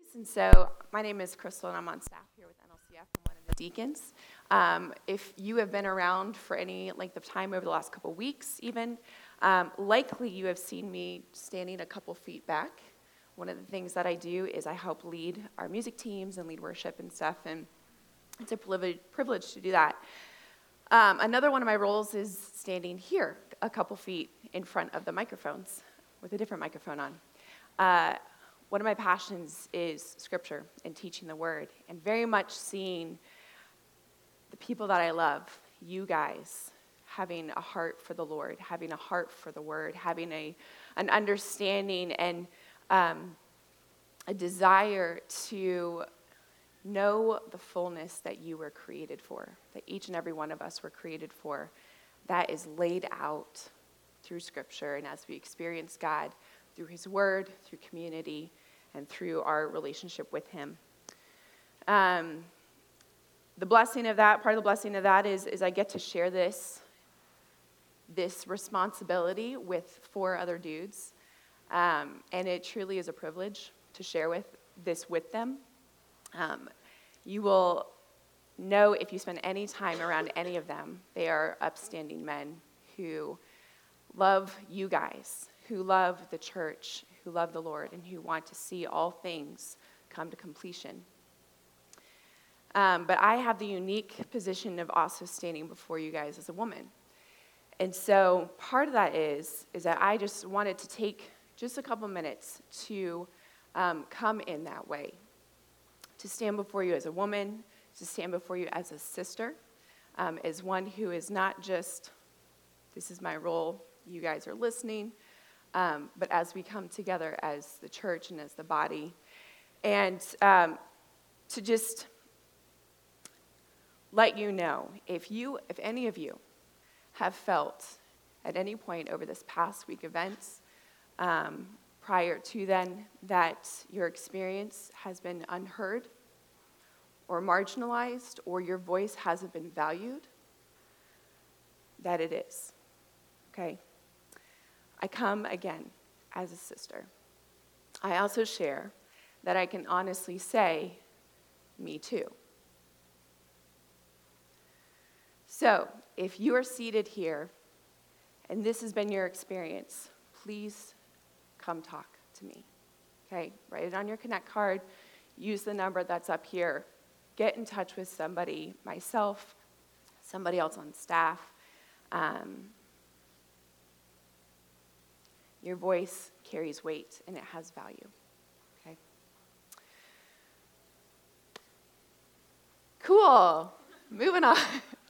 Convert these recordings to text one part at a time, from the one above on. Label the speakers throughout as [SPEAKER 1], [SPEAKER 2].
[SPEAKER 1] And so my name is Crystal, and I'm on staff here with NLCF. I'm one of the deacons. If you have been around for any length of time over the last couple weeks even, likely you have seen me standing a couple feet back. One of the things that I do is I help lead our music teams and lead worship and stuff, and it's a privilege to do that. Another one of my roles is standing here a couple feet in front of the microphones with a different microphone on. One of my passions is Scripture and teaching the Word, and very much seeing the people that I love, you guys, having a heart for the Lord, having a heart for the Word, having an understanding and a desire to know the fullness that you were created for, that each and every one of us were created for, that is laid out through Scripture, and as we experience God through His Word, through community, and through our relationship with Him. The blessing of that, part of the blessing of that is I get to share this responsibility with 4 other dudes, and it truly is a privilege to share this with them. You will know if you spend any time around any of them, they are upstanding men who love you guys, who love the church, who love the Lord, and who want to see all things come to completion. But I have the unique position of also standing before you guys as a woman. And so part of that is that I just wanted to take just a couple minutes to come in that way, to stand before you as a woman, to stand before you as a sister, as one who is not just, this is my role, you guys are listening, but as we come together as the church and as the body, and to just let you know, if any of you have felt at any point over this past week events, prior to then, that your experience has been unheard or marginalized, or your voice hasn't been valued, that it is, okay? I come again as a sister. I also share that I can honestly say, me too. So, if you are seated here, and this has been your experience, please come talk to me, okay? Write it on your Connect card, use the number that's up here, get in touch with somebody, myself, somebody else on staff. Your voice carries weight, and it has value, okay? Cool, moving on.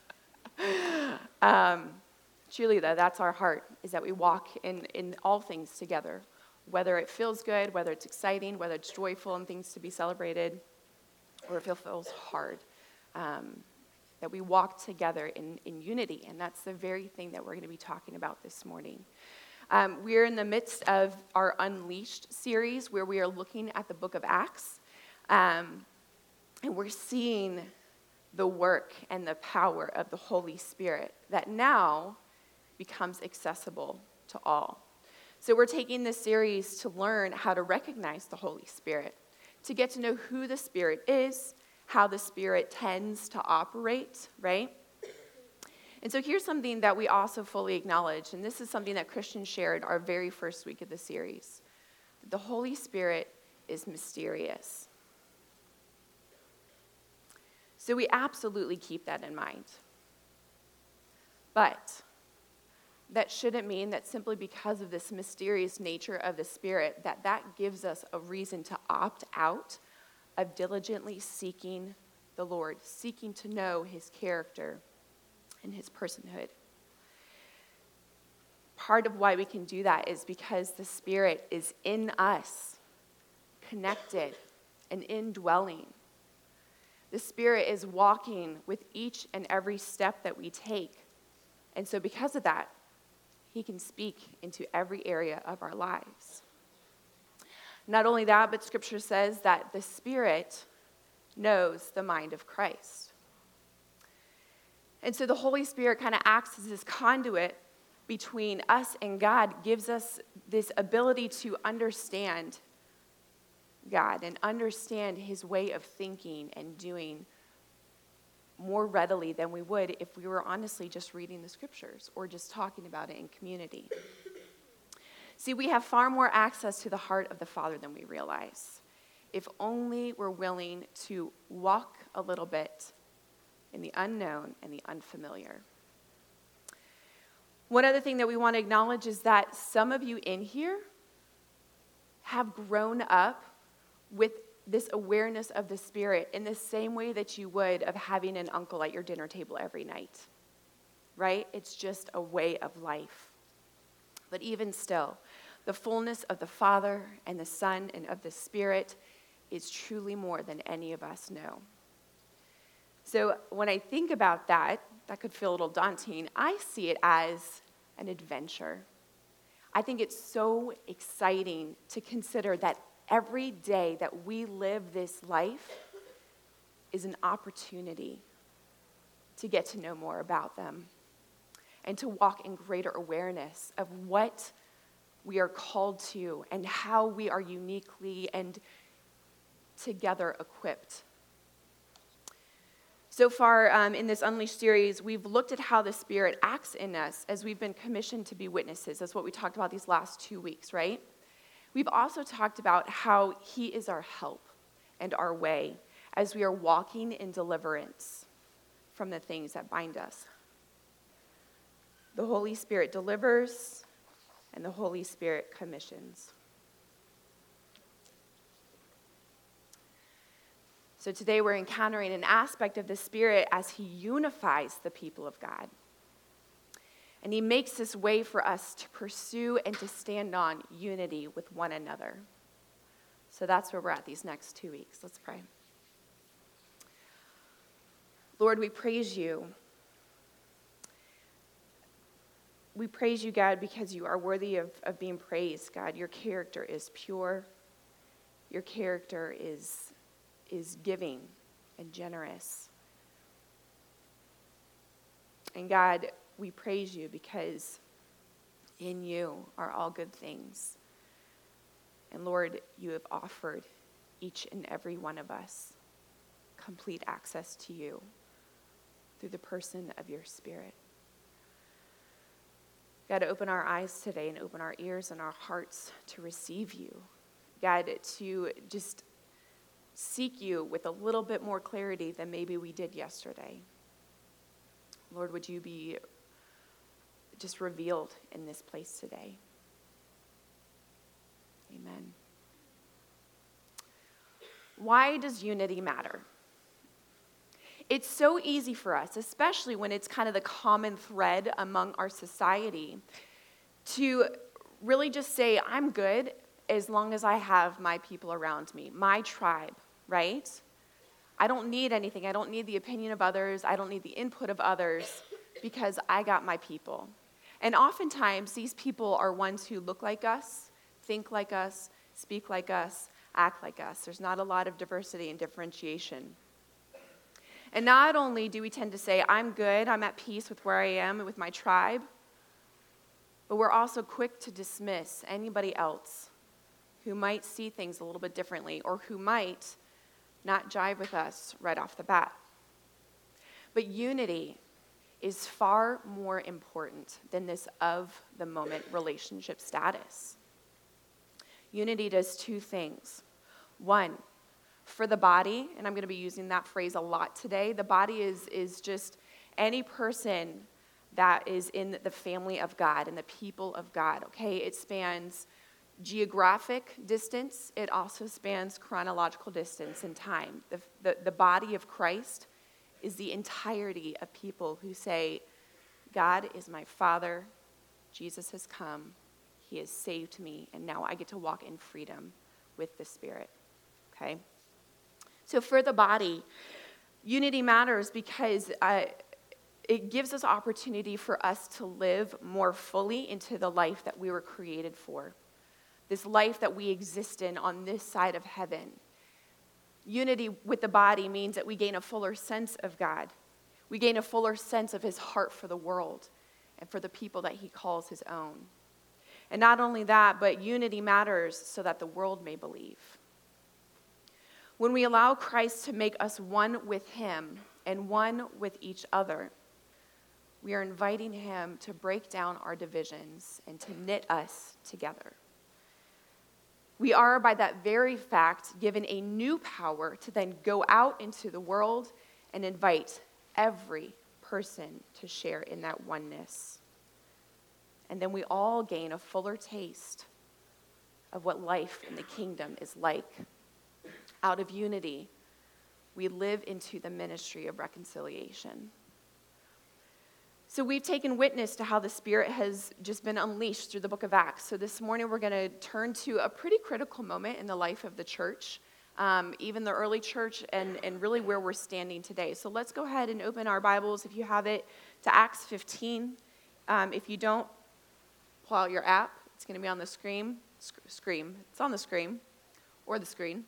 [SPEAKER 1] Truly, though, that's our heart, is that we walk in all things together, whether it feels good, whether it's exciting, whether it's joyful and things to be celebrated, or if it feels hard, that we walk together in unity, and that's the very thing that we're going to be talking about this morning. We're in the midst of our Unleashed series, where we are looking at the book of Acts, and we're seeing the work and the power of the Holy Spirit that now becomes accessible to all. So we're taking this series to learn how to recognize the Holy Spirit, to get to know who the Spirit is, how the Spirit tends to operate, right? And so here's something that we also fully acknowledge, and this is something that Christian shared our very first week of the series. The Holy Spirit is mysterious. So we absolutely keep that in mind. But that shouldn't mean that simply because of this mysterious nature of the Spirit, that gives us a reason to opt out of diligently seeking the Lord, seeking to know His character and His personhood. Part of why we can do that is because the Spirit is in us, connected and indwelling. The Spirit is walking with each and every step that we take. And so because of that, He can speak into every area of our lives. Not only that, but Scripture says that the Spirit knows the mind of Christ. And so the Holy Spirit kind of acts as this conduit between us and God, gives us this ability to understand God and understand his way of thinking and doing more readily than we would if we were honestly just reading the scriptures or just talking about it in community. See, we have far more access to the heart of the Father than we realize, if only we're willing to walk a little bit in the unknown and the unfamiliar. One other thing that we want to acknowledge is that some of you in here have grown up with this awareness of the Spirit in the same way that you would of having an uncle at your dinner table every night, right? It's just a way of life. But even still, the fullness of the Father and the Son and of the Spirit is truly more than any of us know. So when I think about that, that could feel a little daunting. I see it as an adventure. I think it's so exciting to consider that every day that we live this life is an opportunity to get to know more about them and to walk in greater awareness of what we are called to and how we are uniquely and together equipped. So far in this Unleashed series, we've looked at how the Spirit acts in us as we've been commissioned to be witnesses. That's what we talked about these last 2 weeks, right? We've also talked about how he is our help and our way as we are walking in deliverance from the things that bind us. The Holy Spirit delivers, and the Holy Spirit commissions. So today we're encountering an aspect of the Spirit as he unifies the people of God. And he makes this way for us to pursue and to stand on unity with one another. So that's where we're at these next 2 weeks. Let's pray. Lord, we praise you. We praise you, God, because you are worthy of being praised, God. Your character is pure. Your character is giving and generous. And God, we praise you because in you are all good things. And Lord, you have offered each and every one of us complete access to you through the person of your Spirit. God, open our eyes today and open our ears and our hearts to receive you. God, to just seek you with a little bit more clarity than maybe we did yesterday. Lord, would you be just revealed in this place today? Amen. Why does unity matter? It's so easy for us, especially when it's kind of the common thread among our society, to really just say, I'm good as long as I have my people around me, my tribe, right? I don't need anything. I don't need the opinion of others. I don't need the input of others because I got my people. And oftentimes, these people are ones who look like us, think like us, speak like us, act like us. There's not a lot of diversity and differentiation. And not only do we tend to say, I'm good, I'm at peace with where I am and with my tribe, but we're also quick to dismiss anybody else who might see things a little bit differently or who might not jive with us right off the bat. But unity is far more important than this of-the-moment relationship status. Unity does two things. One, for the body, and I'm going to be using that phrase a lot today, the body is just any person that is in the family of God and the people of God, okay? It spans geographic distance. It also spans chronological distance and time. The body of Christ is the entirety of people who say, God is my Father, Jesus has come, he has saved me, and now I get to walk in freedom with the Spirit, okay? So for the body, unity matters because it gives us opportunity for us to live more fully into the life that we were created for, this life that we exist in on this side of heaven. Unity with the body means that we gain a fuller sense of God. We gain a fuller sense of his heart for the world and for the people that he calls his own. And not only that, but unity matters so that the world may believe. When we allow Christ to make us one with him and one with each other, we are inviting him to break down our divisions and to knit us together. We are, by that very fact, given a new power to then go out into the world and invite every person to share in that oneness. And then we all gain a fuller taste of what life in the kingdom is like. Out of unity, we live into the ministry of reconciliation. So we've taken witness to how the Spirit has just been unleashed through the book of Acts. So this morning we're going to turn to a pretty critical moment in the life of the church, even the early church, and really where we're standing today. So let's go ahead and open our Bibles, if you have it, to Acts 15. If you don't, pull out your app. It's going to be on the screen. It's on the screen, or the screen.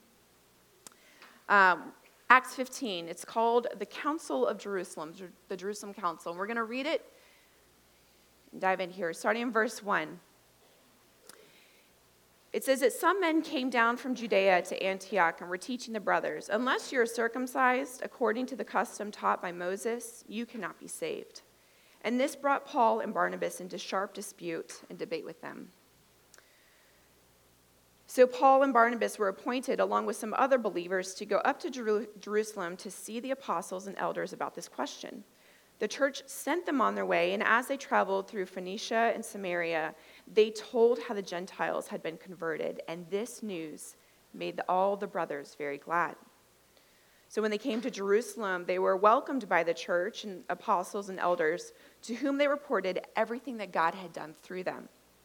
[SPEAKER 1] Acts 15, it's called the Council of Jerusalem, the Jerusalem Council. And we're going to read it and dive in here, starting in verse 1. It says that some men came down from Judea to Antioch and were teaching the brothers, unless you're circumcised according to the custom taught by Moses, you cannot be saved. And this brought Paul and Barnabas into sharp dispute and debate with them. So Paul and Barnabas were appointed, along with some other believers, to go up to Jerusalem to see the apostles and elders about this question. The church sent them on their way, and as they traveled through Phoenicia and Samaria, they told how the Gentiles had been converted, and this news made all the brothers very glad. So when they came to Jerusalem, they were welcomed by the church and apostles and elders, to whom they reported everything that God had done through them.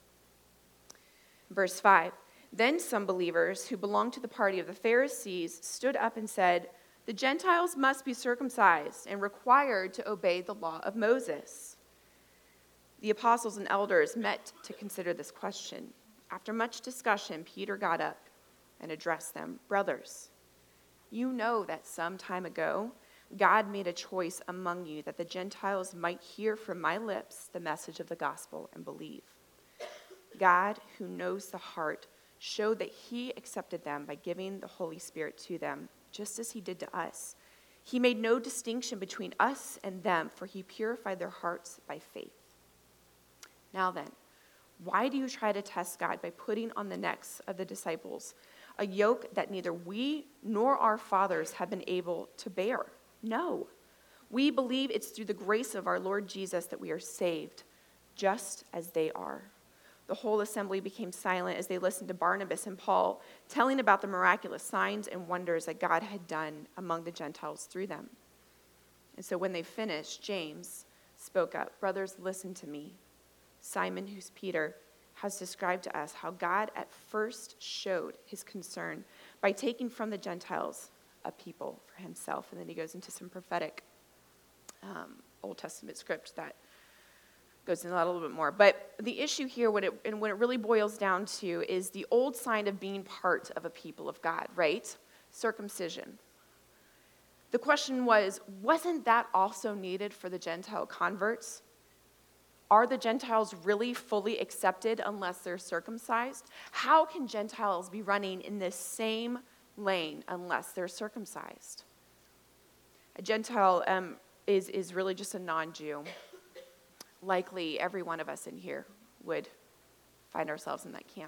[SPEAKER 1] Verse 5. Then some believers who belonged to the party of the Pharisees stood up and said, "The Gentiles must be circumcised and required to obey the law of Moses." The apostles and elders met to consider this question. After much discussion, Peter got up and addressed them. "Brothers, you know that some time ago God made a choice among you that the Gentiles might hear from my lips the message of the gospel and believe. God, who knows the heart, showed that he accepted them by giving the Holy Spirit to them, just as he did to us. He made no distinction between us and them, for he purified their hearts by faith. Now then, why do you try to test God by putting on the necks of the disciples a yoke that neither we nor our fathers have been able to bear? No, we believe it's through the grace of our Lord Jesus that we are saved, just as they are." The whole assembly became silent as they listened to Barnabas and Paul telling about the miraculous signs and wonders that God had done among the Gentiles through them. And so when they finished, James spoke up. "Brothers, listen to me. Simon, who's Peter, has described to us how God at first showed his concern by taking from the Gentiles a people for himself." And then he goes into some prophetic Old Testament script that goes into that a little bit more. But the issue here, what it really boils down to, is the old sign of being part of a people of God, right? Circumcision. The question was, wasn't that also needed for the Gentile converts? Are the Gentiles really fully accepted unless they're circumcised? How can Gentiles be running in this same lane unless they're circumcised? A Gentile is really just a non-Jew. Likely every one of us in here would find ourselves in that camp.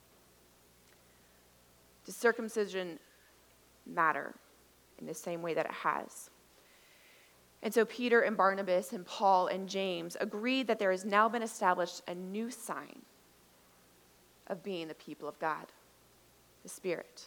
[SPEAKER 1] Does circumcision matter in the same way that it has? And so Peter and Barnabas and Paul and James agreed that there has now been established a new sign of being the people of God, the Spirit.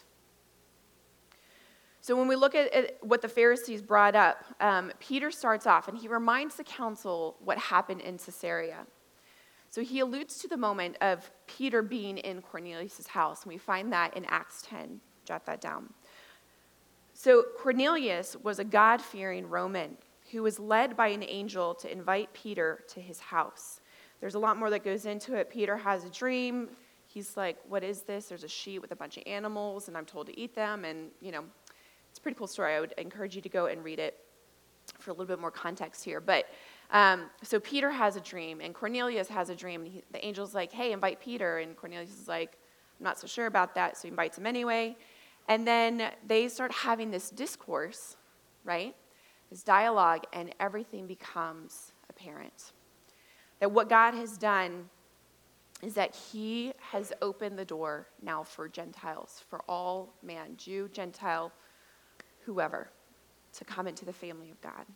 [SPEAKER 1] So when we look at what the Pharisees brought up, Peter starts off and he reminds the council what happened in Caesarea. So he alludes to the moment of Peter being in Cornelius' house, and we find that in Acts 10. Jot that down. So Cornelius was a God-fearing Roman who was led by an angel to invite Peter to his house. There's a lot more that goes into it. Peter has a dream. He's like, "What is this?" There's a sheet with a bunch of animals, and I'm told to eat them, and it's a pretty cool story. I would encourage you to go and read it for a little bit more context here. But so Peter has a dream, and Cornelius has a dream. And the angel's like, "Hey, invite Peter." And Cornelius is like, "I'm not so sure about that." So he invites him anyway. And then they start having this discourse, right? This dialogue, and everything becomes apparent. That what God has done is that he has opened the door now for Gentiles, for all man, Jew, Gentile, whoever, to come into the family of God.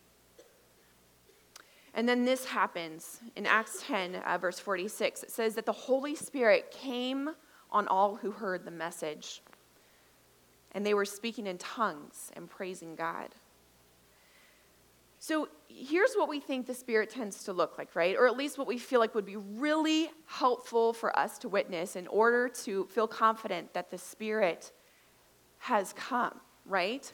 [SPEAKER 1] And then this happens in Acts 10, verse 46. It says that the Holy Spirit came on all who heard the message, and they were speaking in tongues and praising God. So here's what we think the Spirit tends to look like, right? Or at least what we feel like would be really helpful for us to witness in order to feel confident that the Spirit has come, right?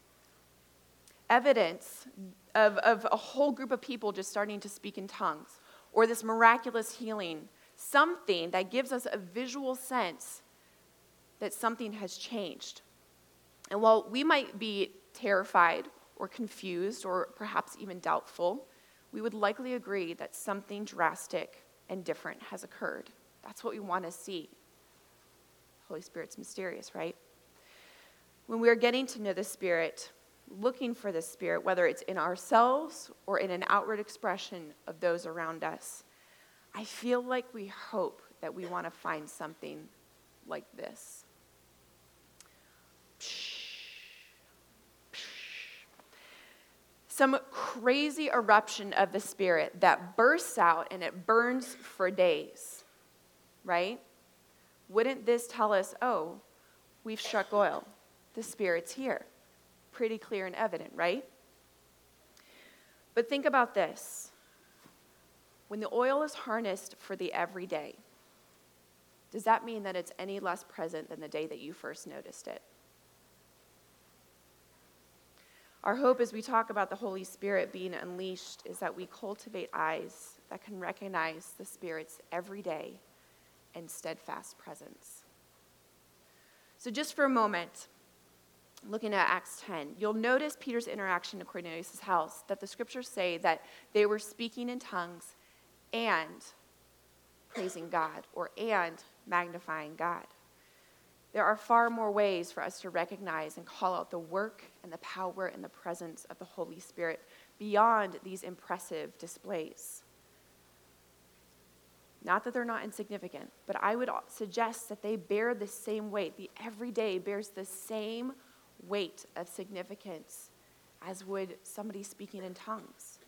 [SPEAKER 1] Evidence of a whole group of people just starting to speak in tongues, or this miraculous healing, something that gives us a visual sense that something has changed. And while we might be terrified or confused or perhaps even doubtful, we would likely agree that something drastic and different has occurred. That's what we want to see. The Holy Spirit's mysterious, right? When we are getting to know the Spirit, looking for the Spirit, whether it's in ourselves or in an outward expression of those around us, I feel like we hope that we want to find something like this. Some crazy eruption of the Spirit that bursts out and it burns for days, right? Wouldn't this tell us, oh, we've struck oil, the Spirit's here? Pretty clear and evident, right? But think about this. When the oil is harnessed for the everyday, does that mean that it's any less present than the day that you first noticed it? Our hope as we talk about the Holy Spirit being unleashed is that we cultivate eyes that can recognize the Spirit's everyday and steadfast presence. So just for a moment, looking at Acts 10, you'll notice Peter's interaction at Cornelius' house, that the scriptures say that they were speaking in tongues and praising God, and magnifying God. There are far more ways for us to recognize and call out the work and the power and the presence of the Holy Spirit beyond these impressive displays. Not that they're not insignificant, but I would suggest that they bear the same weight. The everyday bears the same weight of significance as would somebody speaking in tongues.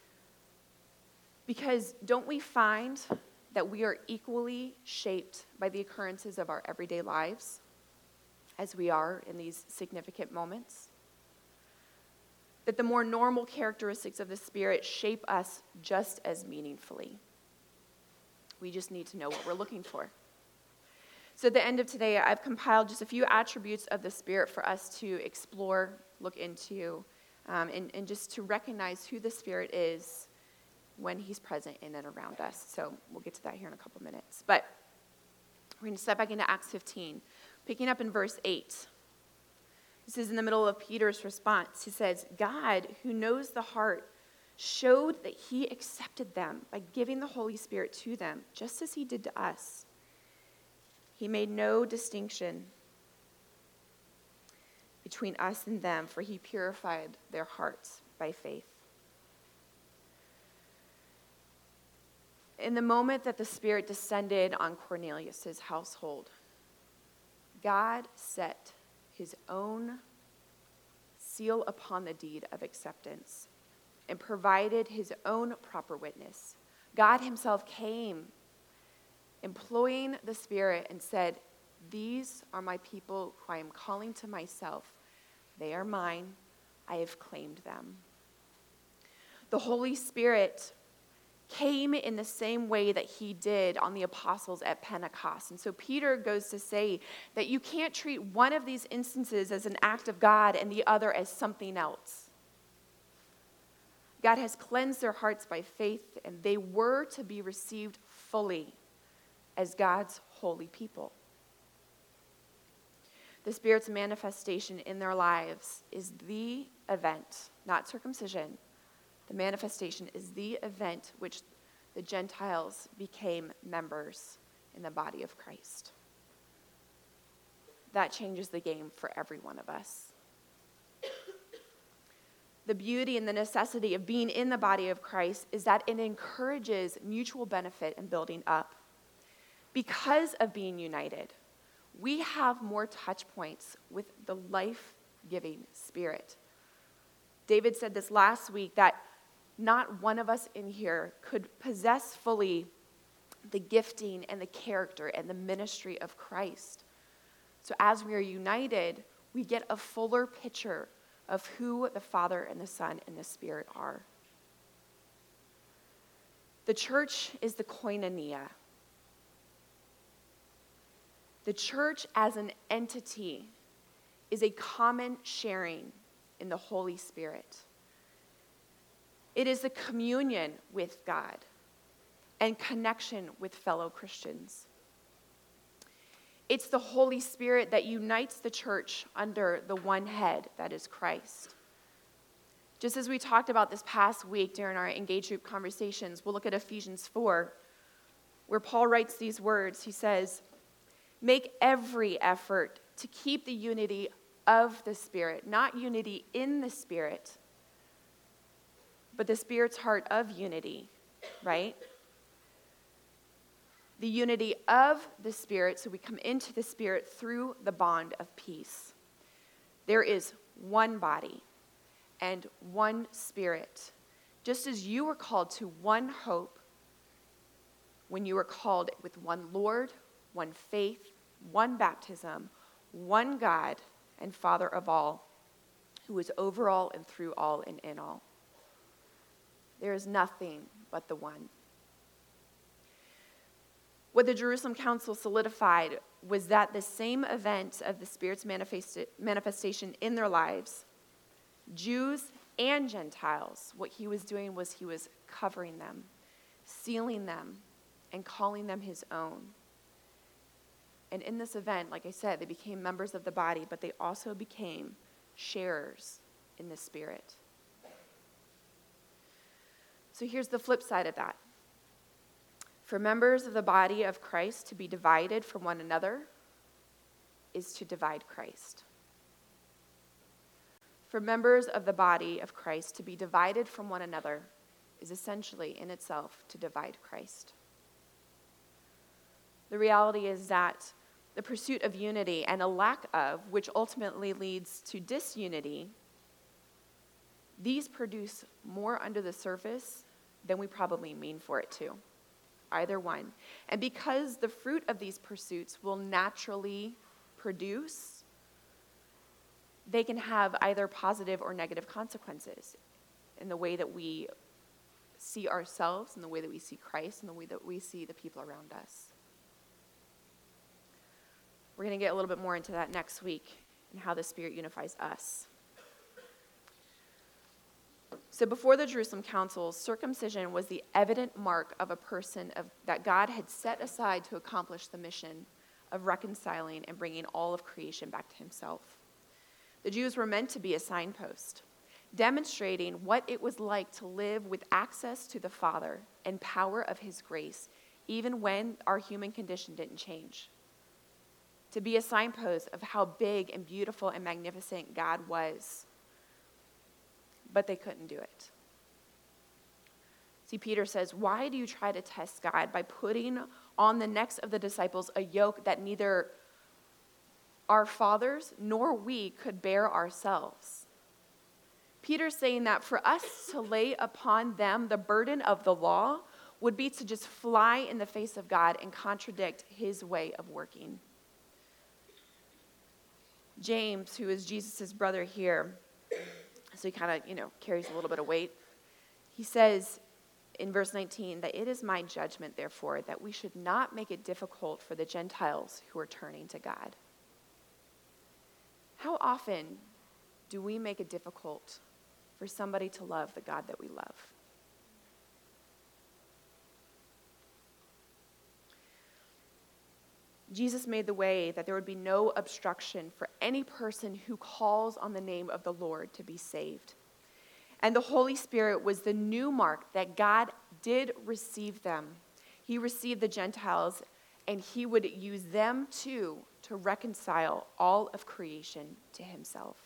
[SPEAKER 1] Because don't we find that we are equally shaped by the occurrences of our everyday lives as we are in these significant moments? That the more normal characteristics of the Spirit shape us just as meaningfully. We just need to know what we're looking for. So at the end of today, I've compiled just a few attributes of the Spirit for us to explore, look into, and just to recognize who the Spirit is when he's present in and around us. So we'll get to that here in a couple minutes. But we're going to step back into Acts 15, picking up in verse 8. This is in the middle of Peter's response. He says, God, who knows the heart, showed that he accepted them by giving the Holy Spirit to them, just as he did to us. He made no distinction between us and them, for he purified their hearts by faith. In the moment that the Spirit descended on Cornelius' household, God set his own seal upon the deed of acceptance and provided his own proper witness. God himself came, employing the Spirit, and said, these are my people who I am calling to myself. They are mine. I have claimed them. The Holy Spirit came in the same way that he did on the apostles at Pentecost. And so Peter goes to say that you can't treat one of these instances as an act of God and the other as something else. God has cleansed their hearts by faith, and they were to be received fully as God's holy people. The Spirit's manifestation in their lives is the event, not circumcision. The manifestation is the event which the Gentiles became members in the body of Christ. that changes the game for every one of us. The beauty and the necessity of being in the body of Christ is that it encourages mutual benefit and building up. Because of being united, we have more touch points with the life-giving Spirit. David said this last week, that not one of us in here could possess fully the gifting and the character and the ministry of Christ. So as we are united, we get a fuller picture of who the Father and the Son and the Spirit are. The church is the koinonia. The church as an entity is a common sharing in the Holy Spirit. It is the communion with God and connection with fellow Christians. It's the Holy Spirit that unites the church under the one head that is Christ. Just as we talked about this past week during our Engage Group conversations, we'll look at Ephesians 4, where Paul writes these words. He says, "Make every effort to keep the unity of the Spirit," not unity in the Spirit, but the Spirit's heart of unity, right? The unity of the Spirit, so we come into the Spirit through the bond of peace. There is one body and one Spirit. Just as you were called to one hope when you were called with one Lord, one faith, one baptism, one God and Father of all, who is over all and through all and in all. There is nothing but the one. What the Jerusalem Council solidified was that the same event of the Spirit's manifestation in their lives, Jews and Gentiles, what he was doing was he was covering them, sealing them, and calling them his own. And in this event, like I said, they became members of the body, but they also became sharers in the Spirit. So here's the flip side of that. For members of the body of Christ to be divided from one another is to divide Christ. For members of the body of Christ to be divided from one another is essentially in itself to divide Christ. The reality is that the pursuit of unity and a lack of, which ultimately leads to disunity, these produce more under the surface than we probably mean for it to. Either one. And because the fruit of these pursuits will naturally produce, they can have either positive or negative consequences in the way that we see ourselves, in the way that we see Christ, in the way that we see the people around us. We're going to get a little bit more into that next week and how the Spirit unifies us. So before the Jerusalem Council, circumcision was the evident mark of a person that God had set aside to accomplish the mission of reconciling and bringing all of creation back to himself. The Jews were meant to be a signpost, demonstrating what it was like to live with access to the Father and power of his grace, even when our human condition didn't change. To be a signpost of how big and beautiful and magnificent God was. But they couldn't do it. See, Peter says, "Why do you try to test God by putting on the necks of the disciples a yoke that neither our fathers nor we could bear ourselves?" Peter's saying that for us to lay upon them the burden of the law would be to just fly in the face of God and contradict his way of working. James, who is Jesus' brother here, so he kind of, carries a little bit of weight. He says in verse 19 that it is my judgment, therefore, that we should not make it difficult for the Gentiles who are turning to God. How often do we make it difficult for somebody to love the God that we love? Jesus made the way that there would be no obstruction for any person who calls on the name of the Lord to be saved. And the Holy Spirit was the new mark that God did receive them. He received the Gentiles, and he would use them too to reconcile all of creation to himself.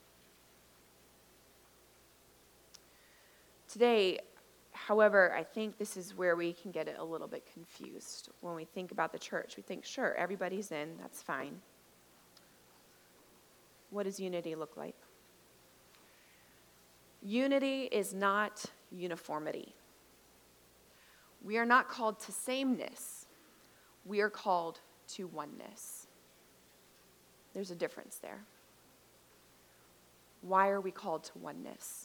[SPEAKER 1] Today, however, I think this is where we can get it a little bit confused. When we think about the church, we think, sure, everybody's in, that's fine. What does unity look like? Unity is not uniformity. We are not called to sameness. We are called to oneness. There's a difference there. Why are we called to oneness?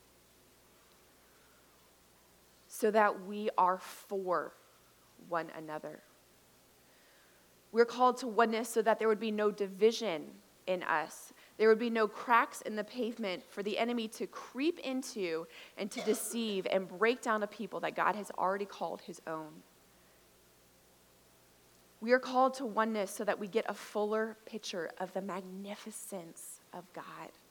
[SPEAKER 1] So that we are for one another. We're called to oneness so that there would be no division in us. There would be no cracks in the pavement for the enemy to creep into and to deceive and break down a people that God has already called his own. We are called to oneness so that we get a fuller picture of the magnificence of God.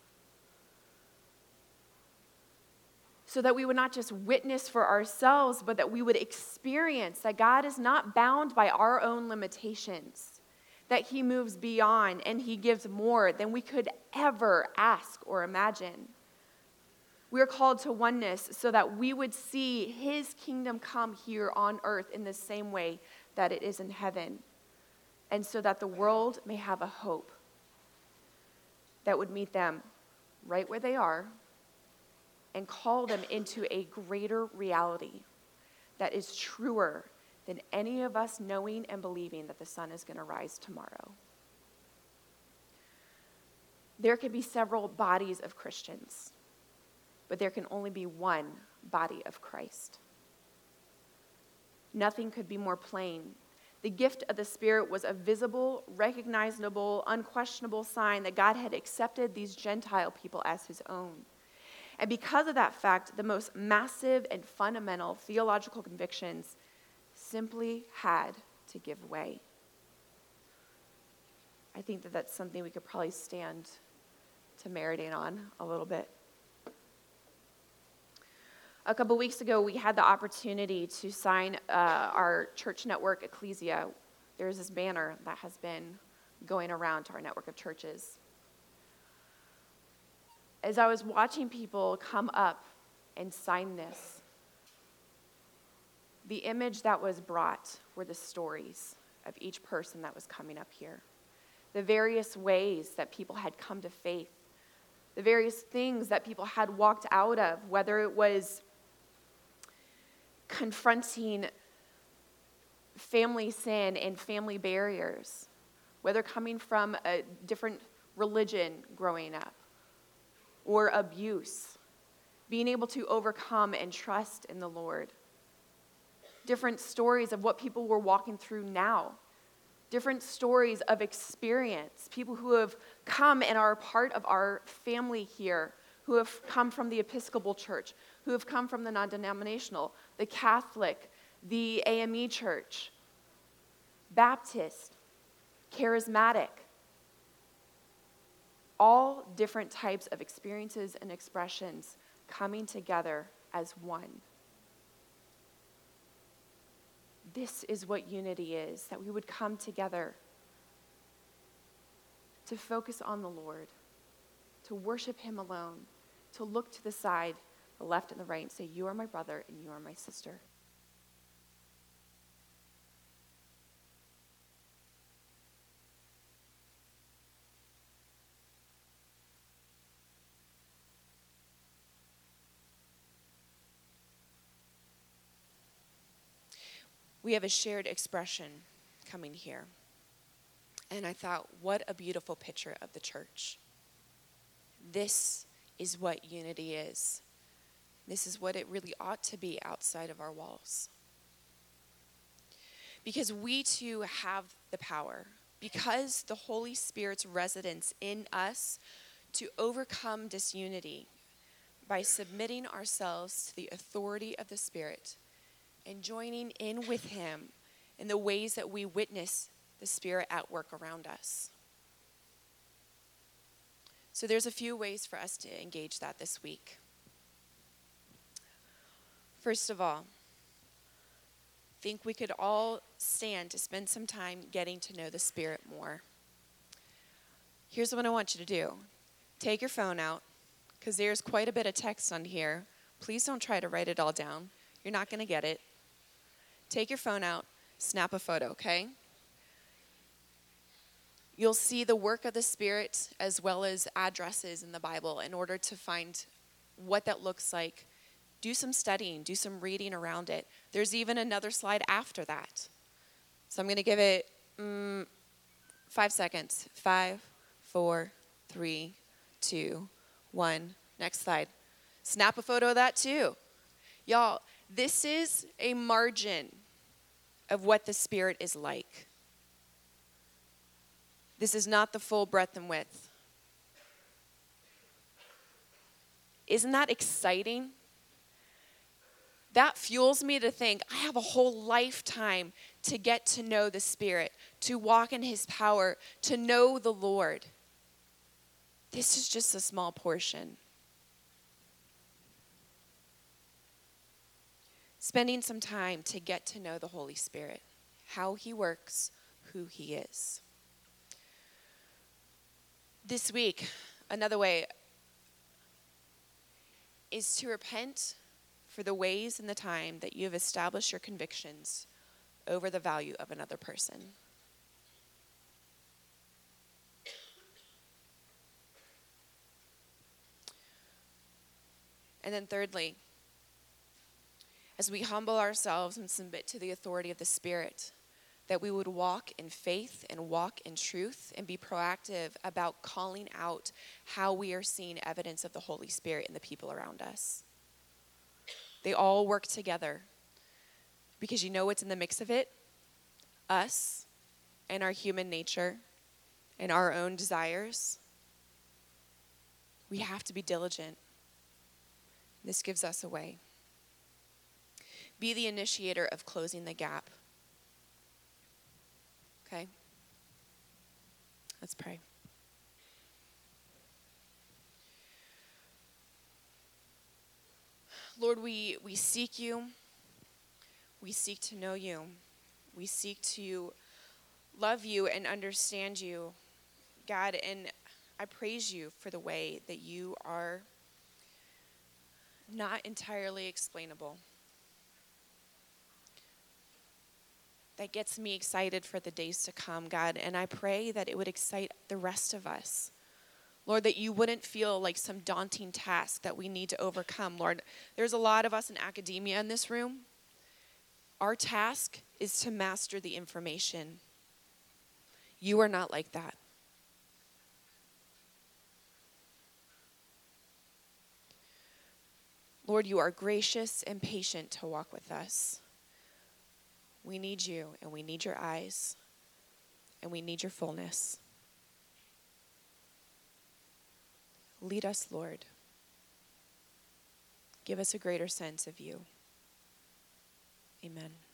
[SPEAKER 1] So that we would not just witness for ourselves, but that we would experience that God is not bound by our own limitations, that he moves beyond and he gives more than we could ever ask or imagine. We are called to oneness so that we would see his kingdom come here on earth in the same way that it is in heaven, and so that the world may have a hope that would meet them right where they are and call them into a greater reality that is truer than any of us knowing and believing that the sun is going to rise tomorrow. There can be several bodies of Christians, but there can only be one body of Christ. Nothing could be more plain. The gift of the Spirit was a visible, recognizable, unquestionable sign that God had accepted these Gentile people as his own. And because of that fact, the most massive and fundamental theological convictions simply had to give way. I think that that's something we could probably stand to marinate on a little bit. A couple weeks ago, we had the opportunity to sign our church network, Ecclesia. There's this banner that has been going around to our network of churches. As I was watching people come up and sign this, the image that was brought were the stories of each person that was coming up here. The various ways that people had come to faith. The various things that people had walked out of, whether it was confronting family sin and family barriers, whether coming from a different religion growing up, or abuse, being able to overcome and trust in the Lord. Different stories of what people were walking through now. Different stories of experience. People who have come and are a part of our family here, who have come from the Episcopal Church, who have come from the non-denominational, the Catholic, the AME Church, Baptist, Charismatic. All different types of experiences and expressions coming together as one. This is what unity is, that we would come together to focus on the Lord, to worship him alone, to look to the side, the left and the right, and say, you are my brother and you are my sister. We have a shared expression coming here. And I thought, what a beautiful picture of the church. This is what unity is. This is what it really ought to be outside of our walls. Because we too have the power, because the Holy Spirit's residence in us, to overcome disunity by submitting ourselves to the authority of the Spirit and joining in with him in the ways that we witness the Spirit at work around us. So there's a few ways for us to engage that this week. First of all, I think we could all stand to spend some time getting to know the Spirit more. Here's what I want you to do. Take your phone out, because there's quite a bit of text on here. Please don't try to write it all down. You're not going to get it. Take your phone out, snap a photo, okay? You'll see the work of the Spirit as well as addresses in the Bible in order to find what that looks like. Do some studying, do some reading around it. There's even another slide after that. So I'm going to give it 5 seconds. 5, 4, 3, 2, 1. Next slide. Snap a photo of that too. Y'all, this is a margin of what the Spirit is like. This is not the full breadth and width. Isn't that exciting? That fuels me to think I have a whole lifetime to get to know the Spirit, to walk in His power, to know the Lord. This is just a small portion. Spending some time to get to know the Holy Spirit, how He works, who He is. This week, another way is to repent for the ways and the time that you have established your convictions over the value of another person. And then thirdly, as we humble ourselves and submit to the authority of the Spirit, that we would walk in faith and walk in truth and be proactive about calling out how we are seeing evidence of the Holy Spirit in the people around us. They all work together because you know what's in the mix of it? Us and our human nature and our own desires. We have to be diligent. This gives us a way. Be the initiator of closing the gap. Okay? Let's pray. Lord, we seek you. We seek to know you. We seek to love you and understand you, God. And I praise you for the way that you are not entirely explainable. That gets me excited for the days to come, God. And I pray that it would excite the rest of us. Lord, that you wouldn't feel like some daunting task that we need to overcome. Lord, there's a lot of us in academia in this room. Our task is to master the information. You are not like that. Lord, you are gracious and patient to walk with us. We need you, and we need your eyes, and we need your fullness. Lead us, Lord. Give us a greater sense of you. Amen.